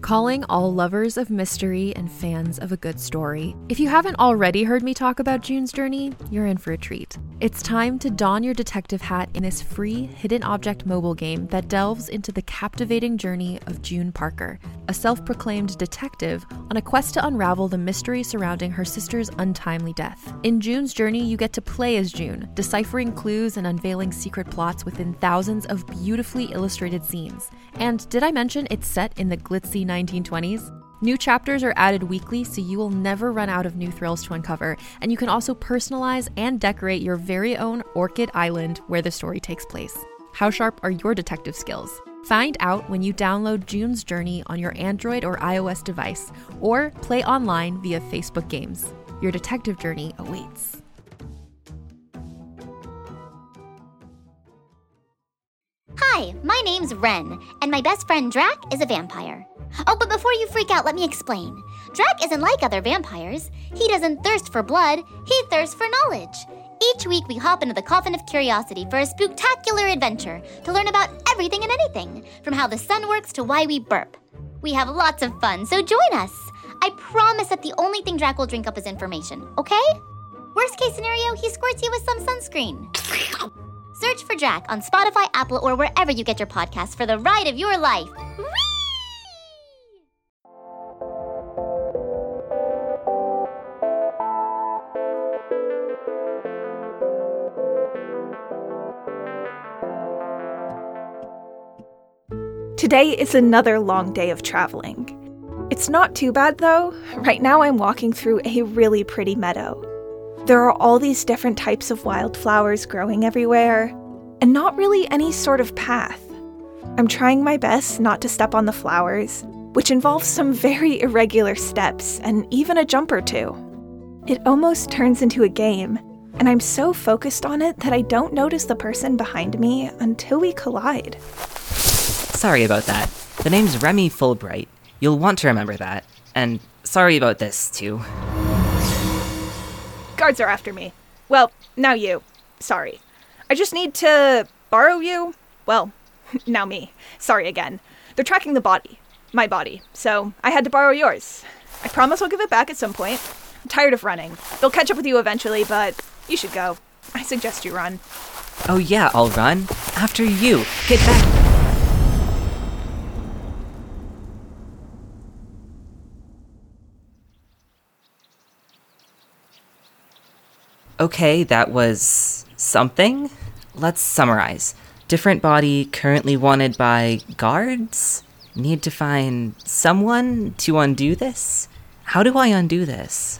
Calling all lovers of mystery and fans of a good story. If you haven't already heard me talk about June's Journey, you're in for a treat. It's time to don your detective hat in this free hidden object mobile game that delves into the captivating journey of June Parker, a self-proclaimed detective on a quest to unravel the mystery surrounding her sister's untimely death. In June's Journey, you get to play as June, deciphering clues and unveiling secret plots within thousands of beautifully illustrated scenes. And did I mention it's set in the glitzy 1920s? New chapters are added weekly, so you will never run out of new thrills to uncover, and you can also personalize and decorate your very own Orchid Island where the story takes place. How sharp are your detective skills? Find out when you download June's Journey on your Android or iOS device, or play online via Facebook Games. Your detective journey awaits. Hi, my name's Ren, and my best friend Drac is a vampire. Oh, but before you freak out, let me explain. Drac isn't like other vampires. He doesn't thirst for blood, he thirsts for knowledge. Each week we hop into the Coffin of Curiosity for a spooktacular adventure to learn about everything and anything, from how the sun works to why we burp. We have lots of fun, so join us. I promise that the only thing Drac will drink up is information, okay? Worst case scenario, he squirts you with some sunscreen. Search for Drac on Spotify, Apple, or wherever you get your podcasts for the ride of your life. Whee! Today is another long day of traveling. It's not too bad though. Right now I'm walking through a really pretty meadow. There are all these different types of wildflowers growing everywhere, and not really any sort of path. I'm trying my best not to step on the flowers, which involves some very irregular steps and even a jump or two. It almost turns into a game, and I'm so focused on it that I don't notice the person behind me until we collide. Sorry about that. The name's Remy Fulbright. You'll want to remember that. And sorry about this, too. Guards are after me. Well, now you. Sorry. I just need to borrow you. Well, now me. Sorry again. They're tracking the body. My body. So I had to borrow yours. I promise I'll give it back at some point. I'm tired of running. They'll catch up with you eventually, but you should go. I suggest you run. Oh yeah, I'll run. After you. Get back. Okay, that was something. Let's summarize. Different body, currently wanted by guards? Need to find someone to undo this? How do I undo this?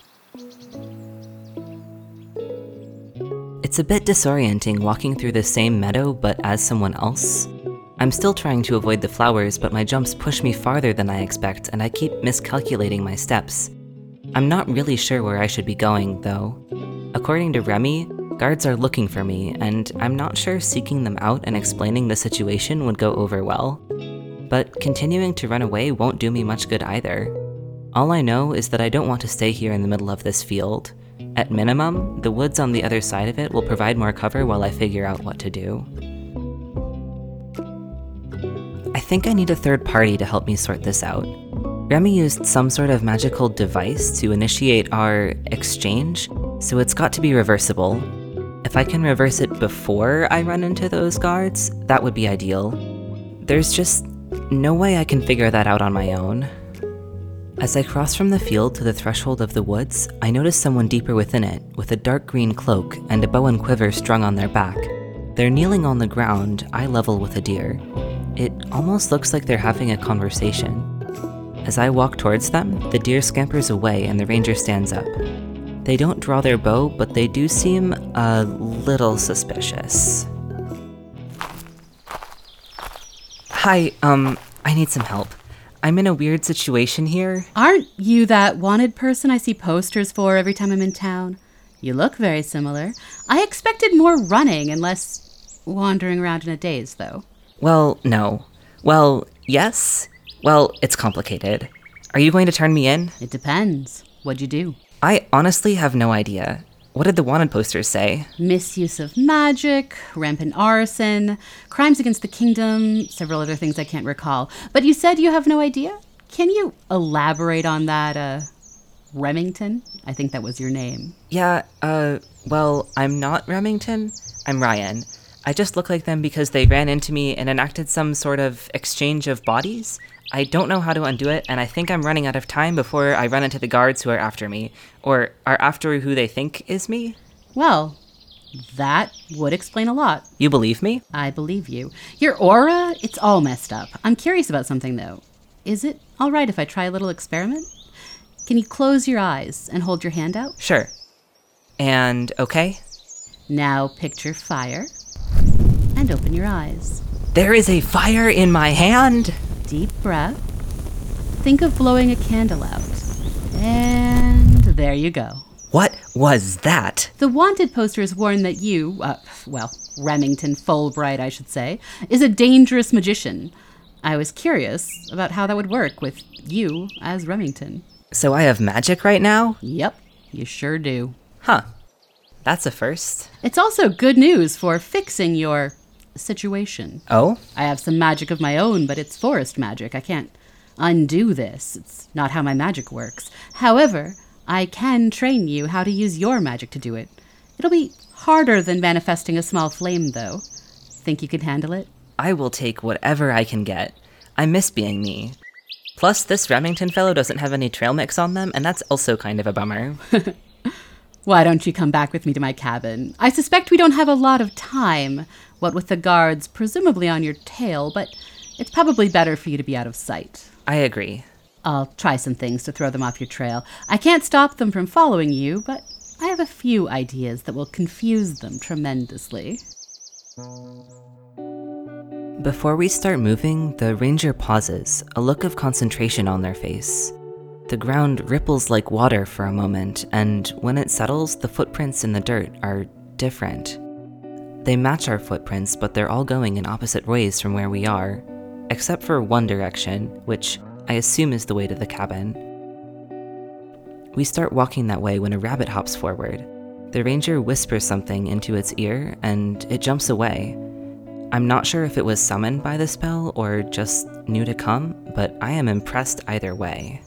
It's a bit disorienting walking through the same meadow but as someone else. I'm still trying to avoid the flowers, but my jumps push me farther than I expect and I keep miscalculating my steps. I'm not really sure where I should be going, though. According to Remy, guards are looking for me, and I'm not sure seeking them out and explaining the situation would go over well. But continuing to run away won't do me much good either. All I know is that I don't want to stay here in the middle of this field. At minimum, the woods on the other side of it will provide more cover while I figure out what to do. I think I need a third party to help me sort this out. Remy used some sort of magical device to initiate our exchange, so it's got to be reversible. If I can reverse it before I run into those guards, that would be ideal. There's just no way I can figure that out on my own. As I cross from the field to the threshold of the woods, I notice someone deeper within it, with a dark green cloak and a bow and quiver strung on their back. They're kneeling on the ground, eye level with a deer. It almost looks like they're having a conversation. As I walk towards them, the deer scampers away and the ranger stands up. They don't draw their bow, but they do seem a little suspicious. Hi, I need some help. I'm in a weird situation here. Aren't you that wanted person I see posters for every time I'm in town? You look very similar. I expected more running and less wandering around in a daze, though. Well, no. Well, yes. Well, it's complicated. Are you going to turn me in? It depends. What'd you do? I honestly have no idea. What did the wanted posters say? Misuse of magic, rampant arson, crimes against the kingdom, several other things I can't recall. But you said you have no idea? Can you elaborate on that, Remington? I think that was your name. Yeah, well, I'm not Remington. I'm Ryan. I just look like them because they ran into me and enacted some sort of exchange of bodies. I don't know how to undo it, and I think I'm running out of time before I run into the guards who are after me, or are after who they think is me. Well, that would explain a lot. You believe me? I believe you. Your aura, it's all messed up. I'm curious about something, though. Is it all right if I try a little experiment? Can you close your eyes and hold your hand out? Sure. And okay? Now picture fire and open your eyes. There is a fire in my hand? Deep breath. Think of blowing a candle out. And there you go. What was that? The wanted posters warn that you, Remington Fulbright, I should say, is a dangerous magician. I was curious about how that would work with you as Remington. So I have magic right now? Yep, you sure do. Huh. That's a first. It's also good news for fixing your situation. Oh? I have some magic of my own, but it's forest magic. I can't undo this. It's not how my magic works. However, I can train you how to use your magic to do it. It'll be harder than manifesting a small flame, though. Think you can handle it? I will take whatever I can get. I miss being me. Plus, this Remington fellow doesn't have any trail mix on them, and that's also kind of a bummer. Why don't you come back with me to my cabin? I suspect we don't have a lot of time, what with the guards presumably on your tail, but it's probably better for you to be out of sight. I agree. I'll try some things to throw them off your trail. I can't stop them from following you, but I have a few ideas that will confuse them tremendously. Before we start moving, the ranger pauses, a look of concentration on their face. The ground ripples like water for a moment, and when it settles, the footprints in the dirt are different. They match our footprints, but they're all going in opposite ways from where we are, except for one direction, which I assume is the way to the cabin. We start walking that way when a rabbit hops forward. The ranger whispers something into its ear, and it jumps away. I'm not sure if it was summoned by the spell or just knew to come, but I am impressed either way.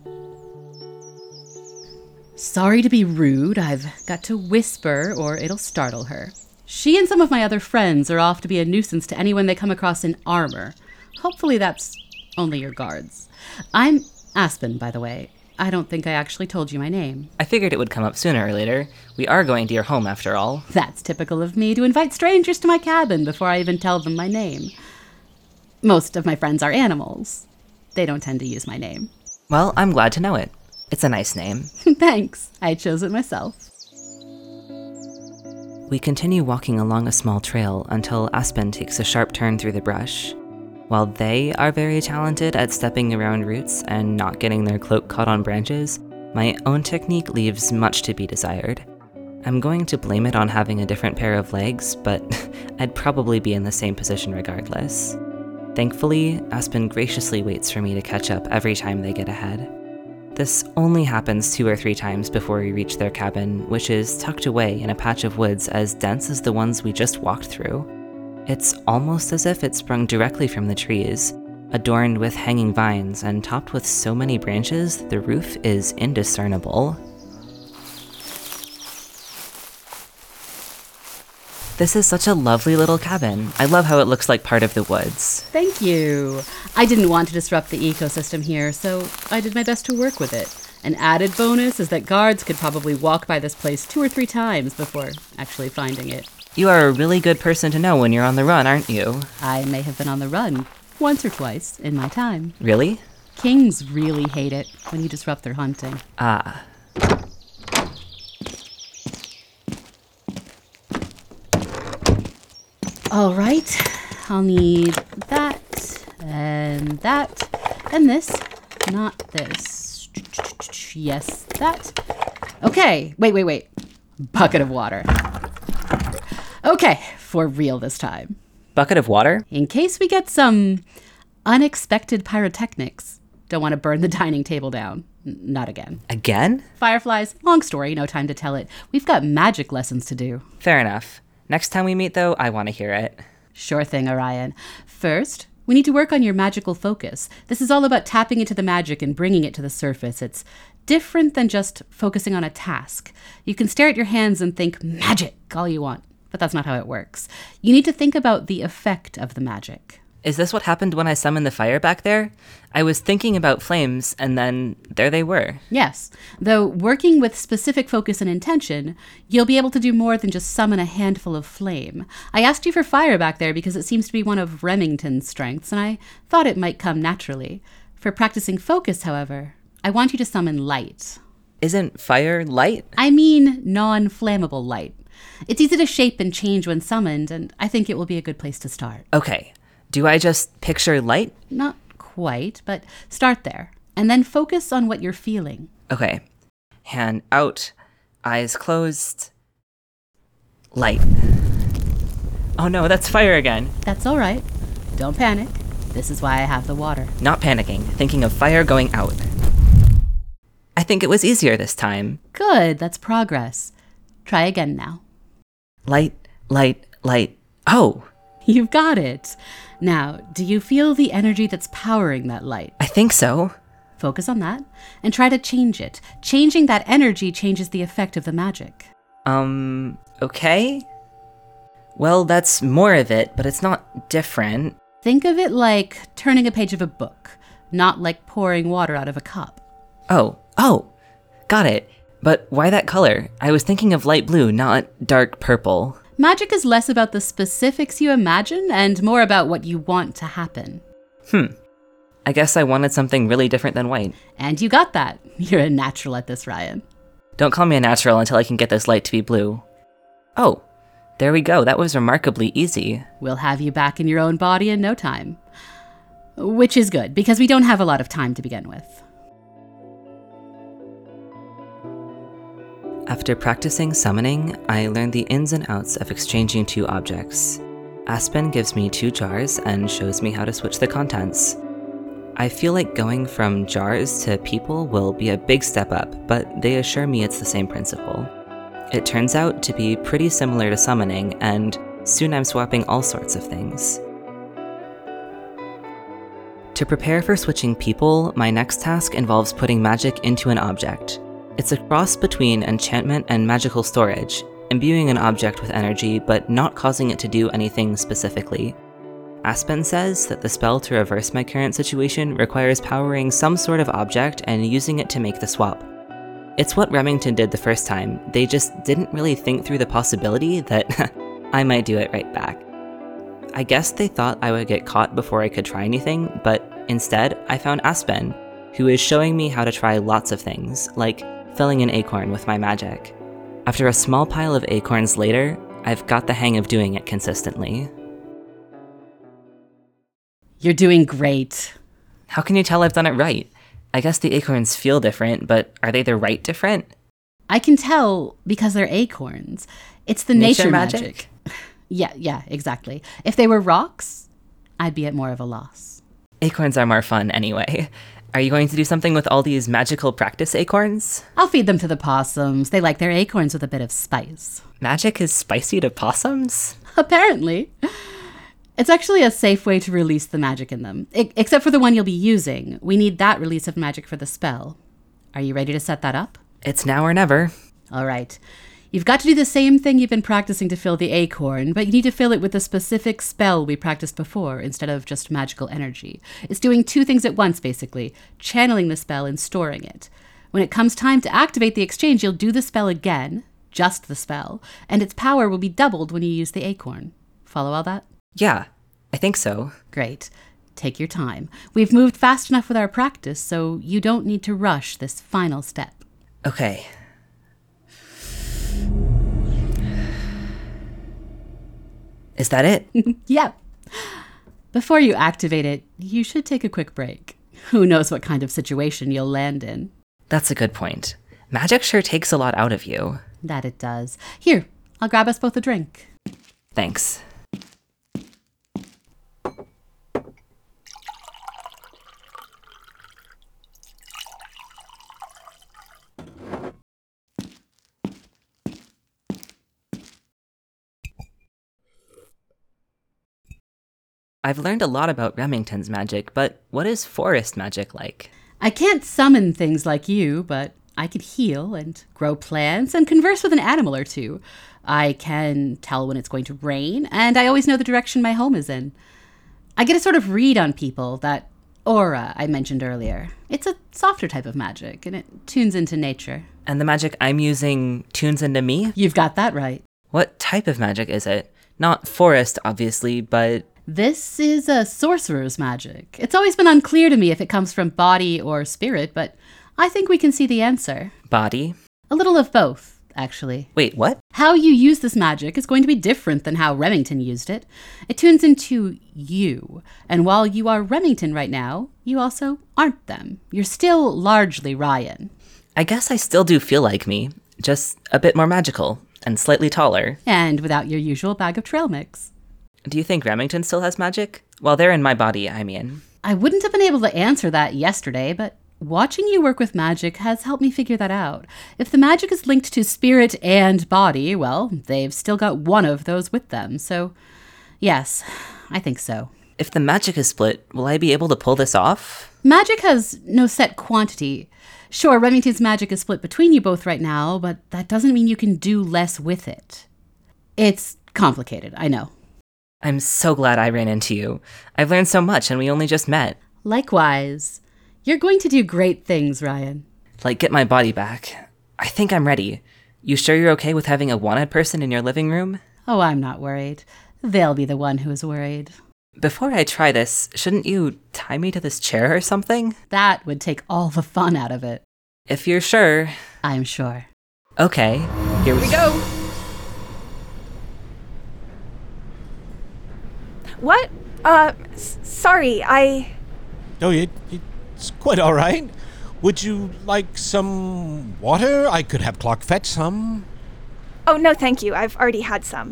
Sorry to be rude, I've got to whisper or it'll startle her. She and some of my other friends are off to be a nuisance to anyone they come across in armor. Hopefully that's only your guards. I'm Aspen, by the way. I don't think I actually told you my name. I figured it would come up sooner or later. We are going to your home after all. That's typical of me to invite strangers to my cabin before I even tell them my name. Most of my friends are animals. They don't tend to use my name. Well, I'm glad to know it. It's a nice name. Thanks. I chose it myself. We continue walking along a small trail until Aspen takes a sharp turn through the brush. While they are very talented at stepping around roots and not getting their cloak caught on branches, my own technique leaves much to be desired. I'm going to blame it on having a different pair of legs, but I'd probably be in the same position regardless. Thankfully, Aspen graciously waits for me to catch up every time they get ahead. This only happens 2 or 3 times before we reach their cabin, which is tucked away in a patch of woods as dense as the ones we just walked through. It's almost as if it sprung directly from the trees, adorned with hanging vines and topped with so many branches, the roof is indiscernible. This is such a lovely little cabin. I love how it looks like part of the woods. Thank you. I didn't want to disrupt the ecosystem here, so I did my best to work with it. An added bonus is that guards could probably walk by this place 2 or 3 times before actually finding it. You are a really good person to know when you're on the run, aren't you? I may have been on the run once or twice in my time. Really? Kings really hate it when you disrupt their hunting. Ah. All right, I'll need that, and this. Not this. Yes, that. Okay, wait. Bucket of water. Okay, for real this time. Bucket of water? In case we get some unexpected pyrotechnics. Don't want to burn the dining table down. Not again. Again? Fireflies, long story, no time to tell it. We've got magic lessons to do. Fair enough. Next time we meet, though, I want to hear it. Sure thing, Orion. First, We need to work on your magical focus. This is all about tapping into the magic and bringing it to the surface. It's different than just focusing on a task. You can stare at your hands and think magic all you want, but that's not how it works. You need to think about the effect of the magic. Is this what happened when I summoned the fire back there? I was thinking about flames, and then there they were. Yes, though working with specific focus and intention, you'll be able to do more than just summon a handful of flame. I asked you for fire back there because it seems to be one of Remington's strengths, and I thought it might come naturally. For practicing focus, however, I want you to summon light. Isn't fire light? I mean non-flammable light. It's easy to shape and change when summoned, and I think it will be a good place to start. Okay. Do I just picture light? Not quite, but start there, and then focus on what you're feeling. Okay. Hand out, eyes closed. Light. Oh no, that's fire again. That's all right. Don't panic. This is why I have the water. Not panicking, thinking of fire going out. I think it was easier this time. Good, that's progress. Try again now. Light, light, light. Oh! You've got it. Now, do you feel the energy that's powering that light? I think so. Focus on that and try to change it. Changing that energy changes the effect of the magic. Okay? Well, that's more of it, but it's not different. Think of it like turning a page of a book, not like pouring water out of a cup. Oh, got it. But why that color? I was thinking of light blue, not dark purple. Magic is less about the specifics you imagine and more about what you want to happen. I guess I wanted something really different than white. And you got that. You're a natural at this, Ryan. Don't call me a natural until I can get this light to be blue. Oh, there we go. That was remarkably easy. We'll have you back in your own body in no time. Which is good, because we don't have a lot of time to begin with. After practicing summoning, I learned the ins and outs of exchanging two objects. Aspen gives me 2 jars and shows me how to switch the contents. I feel like going from jars to people will be a big step up, but they assure me it's the same principle. It turns out to be pretty similar to summoning, and soon I'm swapping all sorts of things. To prepare for switching people, my next task involves putting magic into an object. It's a cross between enchantment and magical storage, imbuing an object with energy but not causing it to do anything specifically. Aspen says that the spell to reverse my current situation requires powering some sort of object and using it to make the swap. It's what Remington did the first time, they just didn't really think through the possibility that I might do it right back. I guess they thought I would get caught before I could try anything, but instead I found Aspen, who is showing me how to try lots of things, like filling an acorn with my magic. After a small pile of acorns later, I've got the hang of doing it consistently. You're doing great. How can you tell I've done it right? I guess the acorns feel different, but are they the right different? I can tell because they're acorns. It's the nature magic. Yeah, exactly. If they were rocks, I'd be at more of a loss. Acorns are more fun anyway. Are you going to do something with all these magical practice acorns? I'll feed them to the possums. They like their acorns with a bit of spice. Magic is spicy to possums? Apparently. It's actually a safe way to release the magic in them. Except for the one you'll be using. We need that release of magic for the spell. Are you ready to set that up? It's now or never. All right. You've got to do the same thing you've been practicing to fill the acorn, but you need to fill it with the specific spell we practiced before instead of just magical energy. It's doing 2 things at once, basically. Channeling the spell and storing it. When it comes time to activate the exchange, you'll do the spell again, just the spell, and its power will be doubled when you use the acorn. Follow all that? Yeah, I think so. Great. Take your time. We've moved fast enough with our practice, so you don't need to rush this final step. Okay. Is that it? Yep. Before you activate it, you should take a quick break. Who knows what kind of situation you'll land in. That's a good point. Magic sure takes a lot out of you. That it does. Here, I'll grab us both a drink. Thanks. I've learned a lot about Remington's magic, but what is forest magic like? I can't summon things like you, but I can heal and grow plants and converse with an animal or two. I can tell when it's going to rain, and I always know the direction my home is in. I get a sort of read on people, that aura I mentioned earlier. It's a softer type of magic, and it tunes into nature. And the magic I'm using tunes into me? You've got that right. What type of magic is it? Not forest, obviously, but... This is a sorcerer's magic. It's always been unclear to me if it comes from body or spirit, but I think we can see the answer. Body? A little of both, actually. Wait, what? How you use this magic is going to be different than how Remington used it. It tunes into you. And while you are Remington right now, you also aren't them. You're still largely Ryan. I guess I still do feel like me, just a bit more magical and slightly taller. And without your usual bag of trail mix. Do you think Remington still has magic? Well, they're in my body, I mean. I wouldn't have been able to answer that yesterday, but watching you work with magic has helped me figure that out. If the magic is linked to spirit and body, well, they've still got one of those with them. So, yes, I think so. If the magic is split, will I be able to pull this off? Magic has no set quantity. Sure, Remington's magic is split between you both right now, but that doesn't mean you can do less with it. It's complicated, I know. I'm so glad I ran into you. I've learned so much and we only just met. Likewise. You're going to do great things, Ryan. Like get my body back. I think I'm ready. You sure you're okay with having a wanted person in your living room? Oh, I'm not worried. They'll be the one who is worried. Before I try this, shouldn't you tie me to this chair or something? That would take all the fun out of it. If you're sure. I'm sure. Okay, here we go. What? Sorry, Oh, it's quite all right. Would you like some water? I could have Clark fetch some. Oh, no, thank you. I've already had some.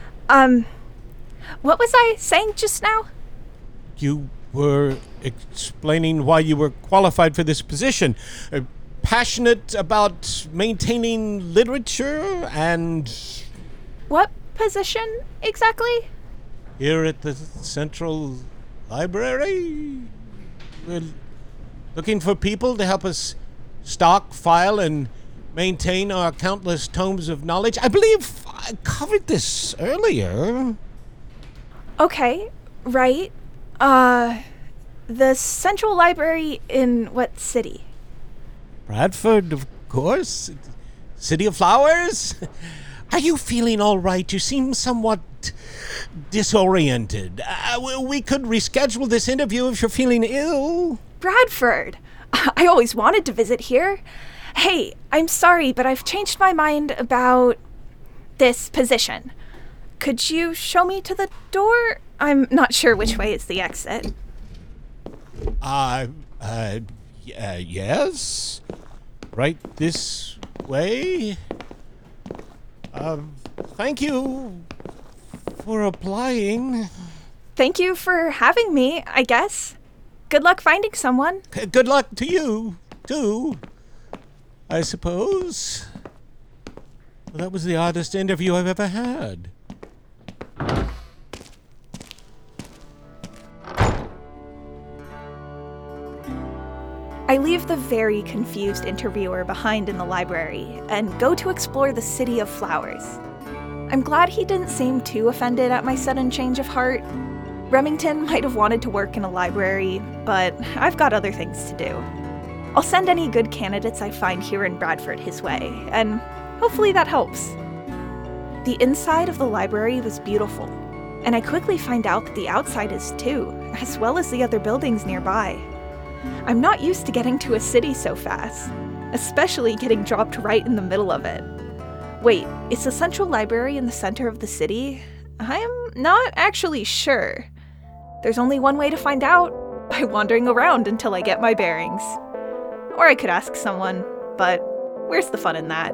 What was I saying just now? You were explaining why you were qualified for this position. Passionate about maintaining literature and... What position exactly? Here at the Central Library, we're looking for people to help us stock, file, and maintain our countless tomes of knowledge. I believe I covered this earlier. Okay, right. The Central Library in what city? Bradford, of course. City of Flowers? Are you feeling all right? You seem somewhat disoriented. We could reschedule this interview if you're feeling ill. Bradford! I always wanted to visit here. Hey, I'm sorry, but I've changed my mind about this position. Could you show me to the door? I'm not sure which way is the exit. Yes? Right this way? Thank you for applying. Thank you for having me, I guess. Good luck finding someone. Good luck to you, too, I suppose. Well, that was the oddest interview I've ever had. I leave the very confused interviewer behind in the library and go to explore the City of Flowers. I'm glad he didn't seem too offended at my sudden change of heart. Remington might have wanted to work in a library, but I've got other things to do. I'll send any good candidates I find here in Bradford his way, and hopefully that helps. The inside of the library was beautiful, and I quickly find out that the outside is too, as well as the other buildings nearby. I'm not used to getting to a city so fast, especially getting dropped right in the middle of it. Wait, is the Central Library in the center of the city? I'm not actually sure. There's only one way to find out, by wandering around until I get my bearings. Or I could ask someone, but where's the fun in that?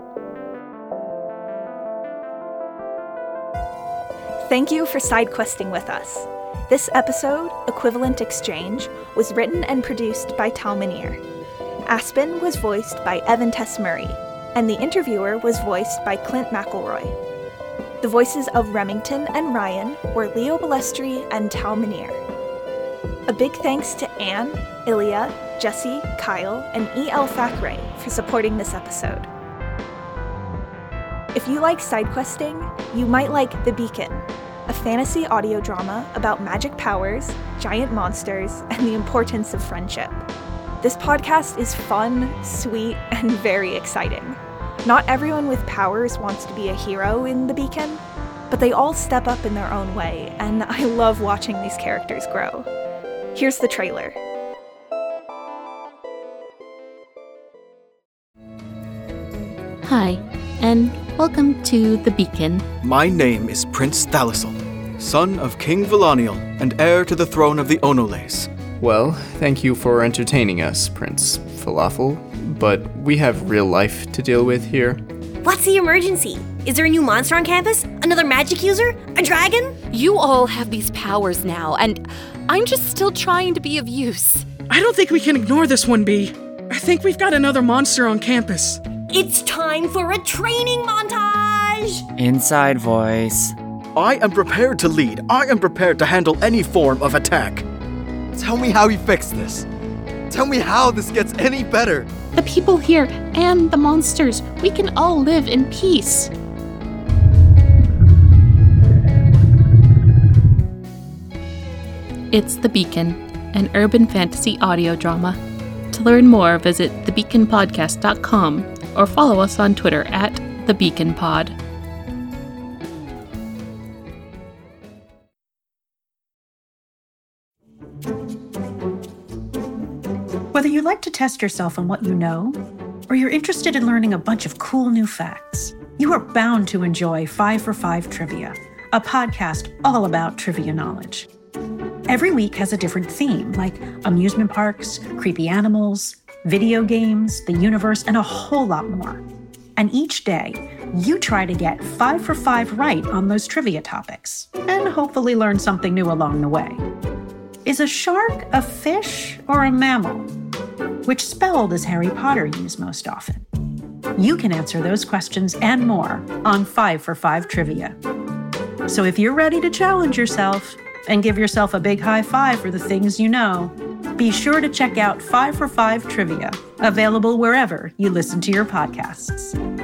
Thank you for side questing with us. This episode, Equivalent Exchange, was written and produced by Tal Minear. Aspen was voiced by Evan Tess Murray, and the interviewer was voiced by Clint McElroy. The voices of Remington and Ryan were Leo Balestri and Tal Minear. A big thanks to Anne, Ilya, Jesse, Kyle, and E.L. Thackeray for supporting this episode. If you like side questing, you might like The Beacon, a fantasy audio drama about magic powers, giant monsters, and the importance of friendship. This podcast is fun, sweet, and very exciting. Not everyone with powers wants to be a hero in The Beacon, but they all step up in their own way, and I love watching these characters grow. Here's the trailer. Hi, and welcome to The Beacon. My name is Prince Thalassel, son of King Vilaniel and heir to the throne of the Onoles. Well, thank you for entertaining us, Prince Falafel, but we have real life to deal with here. What's the emergency? Is there a new monster on campus? Another magic user? A dragon? You all have these powers now, and I'm just still trying to be of use. I don't think we can ignore this one, Bee. I think we've got another monster on campus. It's time for a training montage! Inside voice. I am prepared to lead. I am prepared to handle any form of attack. Tell me how you fix this. Tell me how this gets any better. The people here and the monsters, we can all live in peace. It's The Beacon, an urban fantasy audio drama. To learn more, visit thebeaconpodcast.com or follow us on Twitter at thebeaconpod. Whether you like to test yourself on what you know, or you're interested in learning a bunch of cool new facts, you are bound to enjoy 5 for 5 Trivia, a podcast all about trivia knowledge. Every week has a different theme, like amusement parks, creepy animals, video games, the universe, and a whole lot more. And each day, you try to get 5 for 5 right on those trivia topics, and hopefully learn something new along the way. Is a shark a fish or a mammal? Which spell does Harry Potter use most often? You can answer those questions and more on 5 for 5 Trivia. So if you're ready to challenge yourself and give yourself a big high five for the things you know, be sure to check out 5 for 5 Trivia, available wherever you listen to your podcasts.